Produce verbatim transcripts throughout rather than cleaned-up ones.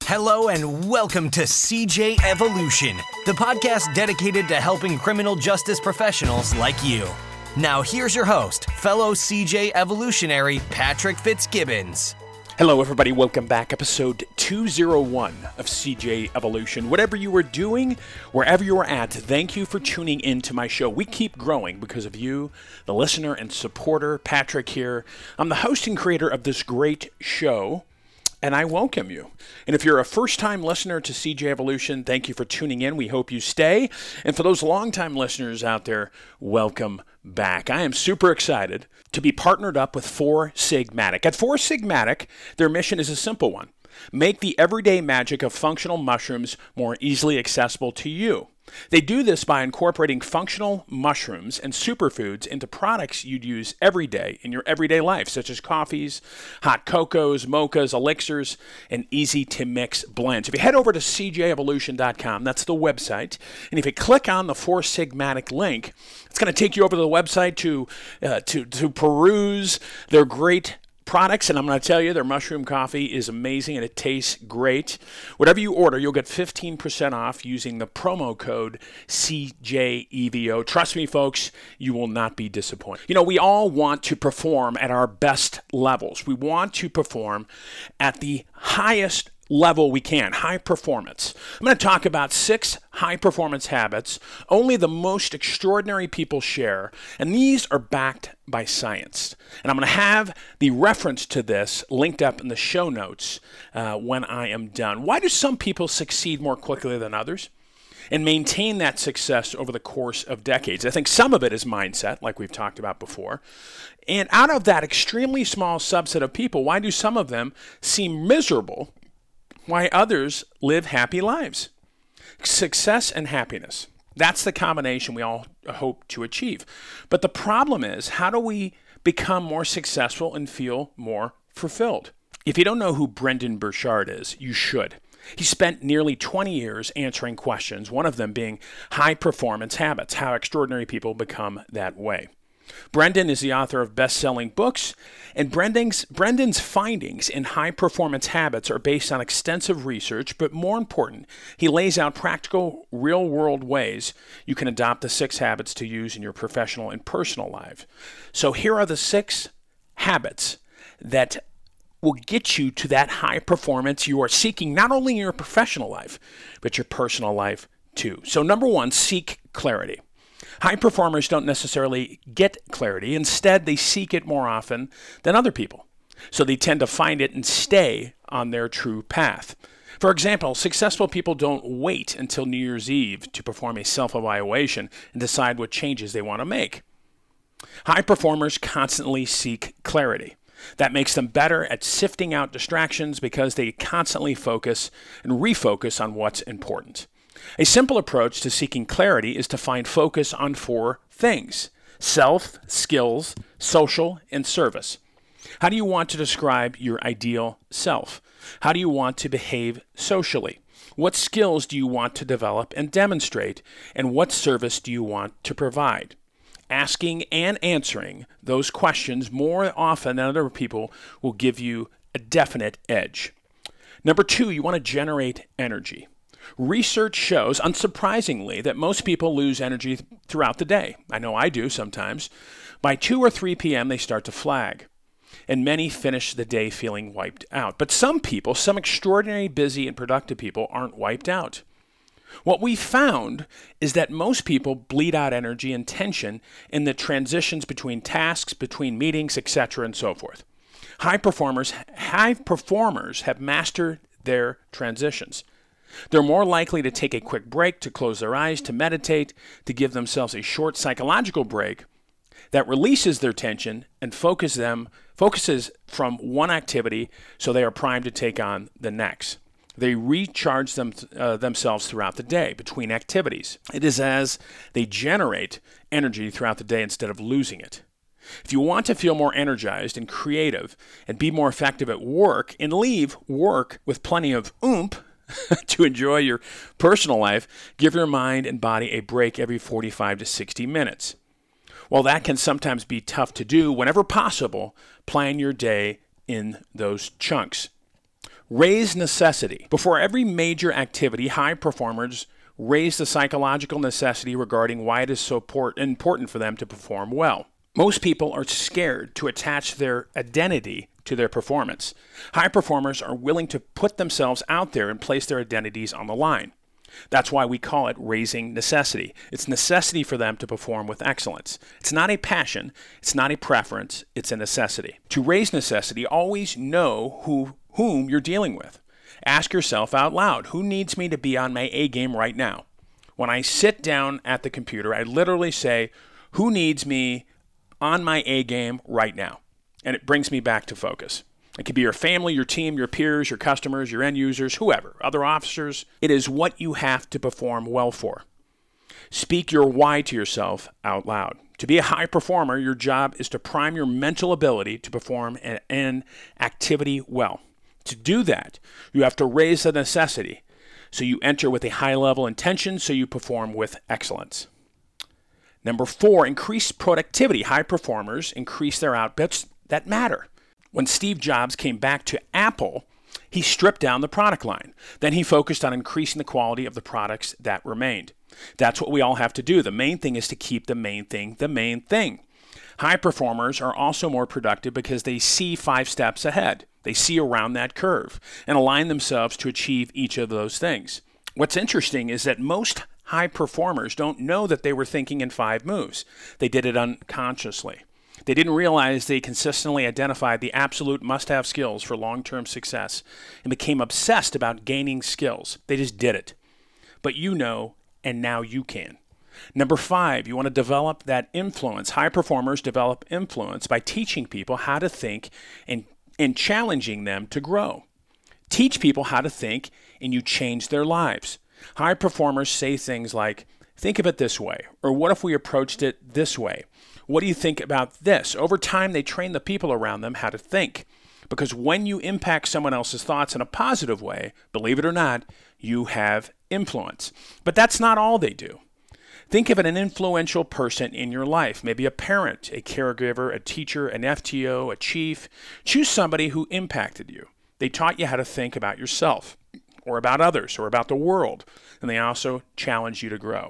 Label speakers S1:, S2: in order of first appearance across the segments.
S1: Hello and welcome to C J Evolution, the podcast dedicated to helping criminal justice professionals like you. Now here's your host, fellow C J Evolutionary Patrick Fitzgibbons.
S2: Hello everybody, welcome back. Episode two oh one of C J Evolution. Whatever you are doing, wherever you are at, thank you for tuning in to my show. We keep growing because of you, the listener and supporter. Patrick here. I'm the host and creator of this great show, and I welcome you. And if you're a first-time listener to C J Evolution, thank you for tuning in. We hope you stay. And for those long-time listeners out there, welcome back. I am super excited to be partnered up with Four Sigmatic. At Four Sigmatic, their mission is a simple one. Make the everyday magic of functional mushrooms more easily accessible to you. They do this by incorporating functional mushrooms and superfoods into products you'd use every day in your everyday life, such as coffees, hot cocos, mochas, elixirs, and easy-to-mix blends. If you head over to c j evolution dot com, that's the website, and if you click on the Four Sigmatic link, it's going to take you over to the website to, uh, to, to peruse their great products, and I'm going to tell you, their mushroom coffee is amazing and it tastes great. Whatever you order, you'll get fifteen percent off using the promo code C J E V O. Trust me, folks, you will not be disappointed. You know, we all want to perform at our best levels. We want to perform at the highest level we can, high performance. I'm going to talk about six high performance habits only the most extraordinary people share, and these are backed by science. And I'm going to have the reference to this linked up in the show notes uh, when I am done. Why do some people succeed more quickly than others and maintain that success over the course of decades? I think some of it is mindset, like we've talked about before. And out of that extremely small subset of people, why do some of them seem miserable why others live happy lives? Success and happiness. That's the combination we all hope to achieve. But the problem is, how do we become more successful and feel more fulfilled? If you don't know who Brendon Burchard is, you should. He spent nearly twenty years answering questions, one of them being high performance habits, how extraordinary people become that way. Brendon is the author of best-selling books, and Brendon's, Brendon's findings in high-performance habits are based on extensive research, but more important, he lays out practical, real-world ways you can adopt the six habits to use in your professional and personal life. So here are the six habits that will get you to that high performance you are seeking, not only in your professional life, but your personal life too. So number one, seek clarity. High performers don't necessarily get clarity. Instead, they seek it more often than other people. So they tend to find it and stay on their true path. For example, successful people don't wait until New Year's Eve to perform a self-evaluation and decide what changes they want to make. High performers constantly seek clarity. That makes them better at sifting out distractions because they constantly focus and refocus on what's important. A simple approach to seeking clarity is to find focus on four things: self, skills, social, and service. How do you want to describe your ideal self? How do you want to behave socially? What skills do you want to develop and demonstrate? And what service do you want to provide? Asking and answering those questions more often than other people will give you a definite edge. Number two, you want to generate energy. Research shows, unsurprisingly, that most people lose energy throughout the day. I know I do sometimes. By two or three p.m., they start to flag, and many finish the day feeling wiped out. But some people, some extraordinary, busy, and productive people, aren't wiped out. What we found is that most people bleed out energy and tension in the transitions between tasks, between meetings, et cetera, and so forth. High performers, high performers have mastered their transitions. They're more likely to take a quick break, to close their eyes, to meditate, to give themselves a short psychological break that releases their tension and focus them, focuses from one activity so they are primed to take on the next. They recharge them, uh, themselves throughout the day between activities. It is as they generate energy throughout the day instead of losing it. If you want to feel more energized and creative and be more effective at work and leave work with plenty of oomph, to enjoy your personal life, give your mind and body a break every forty-five to sixty minutes. While that can sometimes be tough to do, whenever possible, plan your day in those chunks. Raise necessity. Before every major activity, high performers raise the psychological necessity regarding why it is so important for them to perform well. Most people are scared to attach their identity to their performance. High performers are willing to put themselves out there and place their identities on the line. That's why we call it raising necessity. It's necessity for them to perform with excellence. It's not a passion. It's not a preference. It's a necessity. To raise necessity, always know who whom you're dealing with. Ask yourself out loud, who needs me to be on my A game right now? When I sit down at the computer, I literally say, who needs me on my A game right now? And it brings me back to focus. It could be your family, your team, your peers, your customers, your end users, whoever, other officers. It is what you have to perform well for. Speak your why to yourself out loud. To be a high performer, your job is to prime your mental ability to perform an, an activity well. To do that, you have to raise the necessity. So you enter with a high level intention, so you perform with excellence. Number four, increase productivity. High performers increase their outputs that matter. When Steve Jobs came back to Apple, he stripped down the product line. Then he focused on increasing the quality of the products that remained. That's what we all have to do. The main thing is to keep the main thing the main thing. High performers are also more productive because they see five steps ahead. They see around that curve and align themselves to achieve each of those things. What's interesting is that most high performers don't know that they were thinking in five moves. They did it unconsciously. They didn't realize they consistently identified the absolute must-have skills for long-term success and became obsessed about gaining skills. They just did it. But you know, and now you can. Number five, you want to develop that influence. High performers develop influence by teaching people how to think and, and challenging them to grow. Teach people how to think and you change their lives. High performers say things like, think of it this way, or what if we approached it this way? What do you think about this? Over time, they train the people around them how to think. Because when you impact someone else's thoughts in a positive way, believe it or not, you have influence. But that's not all they do. Think of an influential person in your life, maybe a parent, a caregiver, a teacher, an F T O, a chief. Choose somebody who impacted you. They taught you how to think about yourself, or about others, or about the world, and they also challenged you to grow.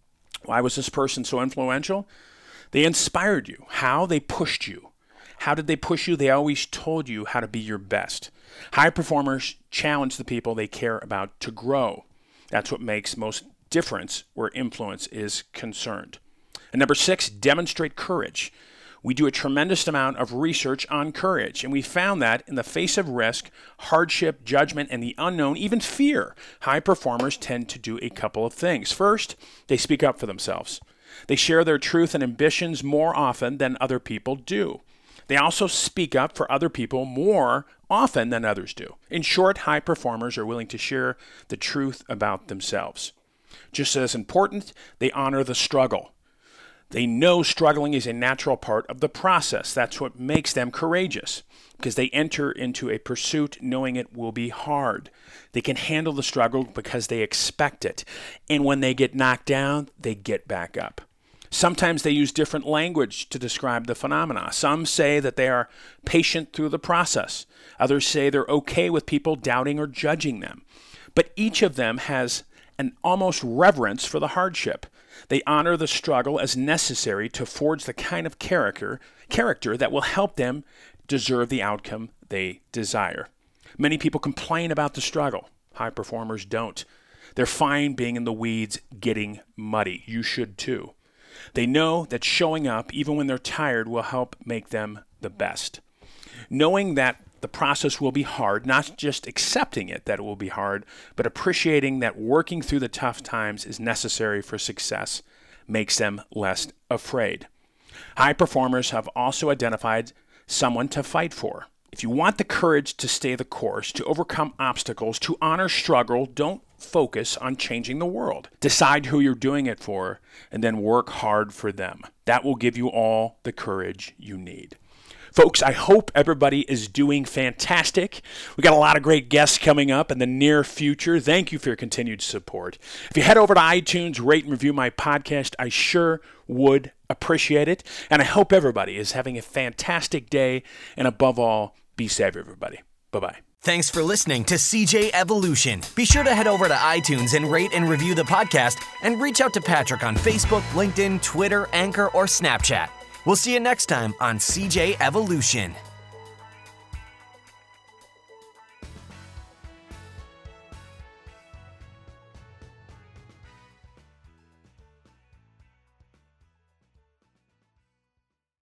S2: Why was this person so influential? They inspired you. How? They pushed you. How did they push you? They always told you how to be your best. High performers challenge the people they care about to grow. That's what makes most difference where influence is concerned. And number six, demonstrate courage. We do a tremendous amount of research on courage, and we found that in the face of risk, hardship, judgment, and the unknown, even fear, high performers tend to do a couple of things. First, they speak up for themselves. They share their truth and ambitions more often than other people do. They also speak up for other people more often than others do. In short, high performers are willing to share the truth about themselves. Just as important, they honor the struggle. They know struggling is a natural part of the process. That's what makes them courageous, because they enter into a pursuit knowing it will be hard. They can handle the struggle because they expect it. And when they get knocked down, they get back up. Sometimes they use different language to describe the phenomena. Some say that they are patient through the process. Others say they're okay with people doubting or judging them. But each of them has an almost reverence for the hardship. They honor the struggle as necessary to forge the kind of character, character that will help them deserve the outcome they desire. Many people complain about the struggle. High performers don't. They're fine being in the weeds, getting muddy. You should too. They know that showing up, even when they're tired, will help make them the best. Knowing that the process will be hard, not just accepting it that it will be hard, but appreciating that working through the tough times is necessary for success, makes them less afraid. High performers have also identified someone to fight for. If you want the courage to stay the course, to overcome obstacles, to honor struggle, don't focus on changing the world. Decide who you're doing it for, and then work hard for them. That will give you all the courage you need. Folks, I hope everybody is doing fantastic. We got a lot of great guests coming up in the near future. Thank you for your continued support. If you head over to iTunes, rate and review my podcast, I sure would appreciate it. And I hope everybody is having a fantastic day. And above all, be safe, everybody. Bye-bye.
S1: Thanks for listening to C J Evolution. Be sure to head over to iTunes and rate and review the podcast, and reach out to Patrick on Facebook, LinkedIn, Twitter, Anchor, or Snapchat. We'll see you next time on C J Evolution.